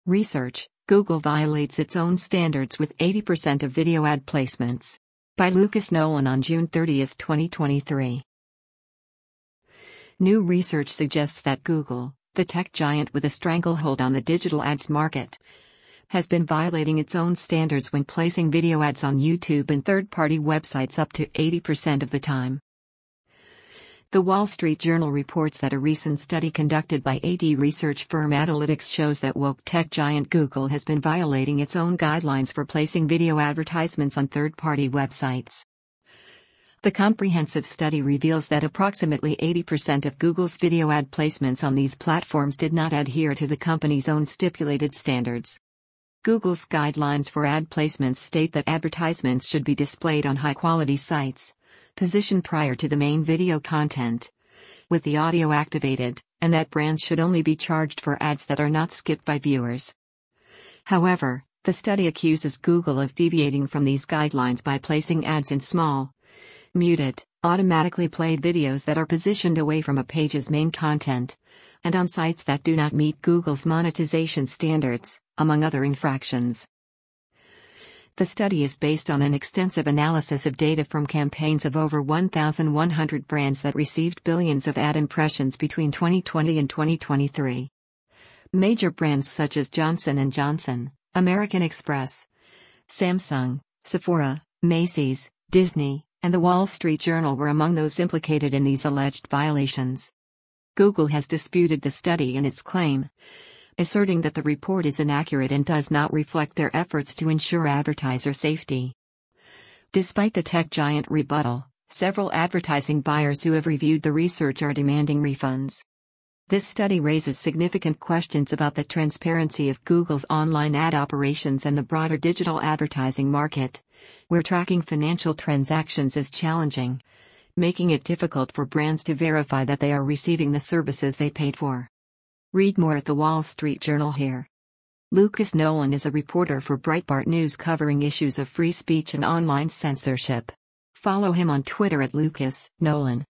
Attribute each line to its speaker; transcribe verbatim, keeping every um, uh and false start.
Speaker 1: Research: Google violates its own standards with eighty percent of video ad placements. By Lucas Nolan on June thirtieth, twenty twenty-three. New research suggests that Google, the tech giant with a stranglehold on the digital ads market, has been violating its own standards when placing video ads on YouTube and third-party websites up to eighty percent of the time. The Wall Street Journal reports that a recent study conducted by A D research firm Adalytics shows that woke tech giant Google has been violating its own guidelines for placing video advertisements on third-party websites. The comprehensive study reveals that approximately eighty percent of Google's video ad placements on these platforms did not adhere to the company's own stipulated standards. Google's guidelines for ad placements state that advertisements should be displayed on high-quality sites, positioned prior to the main video content, with the audio activated, and that brands should only be charged for ads that are not skipped by viewers. However, the study accuses Google of deviating from these guidelines by placing ads in small, muted, automatically played videos that are positioned away from a page's main content, and on sites that do not meet Google's monetization standards, among other infractions. The study is based on an extensive analysis of data from campaigns of over one thousand one hundred brands that received billions of ad impressions between twenty twenty and twenty twenty-three. Major brands such as Johnson and Johnson, American Express, Samsung, Sephora, Macy's, Disney, and The Wall Street Journal were among those implicated in these alleged violations. Google has disputed the study and its claim, asserting that the report is inaccurate and does not reflect their efforts to ensure advertiser safety. Despite the tech giant rebuttal, several advertising buyers who have reviewed the research are demanding refunds. This study raises significant questions about the transparency of Google's online ad operations and the broader digital advertising market, where tracking financial transactions is challenging, making it difficult for brands to verify that they are receiving the services they paid for. Read more at The Wall Street Journal here. Lucas Nolan is a reporter for Breitbart News covering issues of free speech and online censorship. Follow him on Twitter at Lucas Nolan.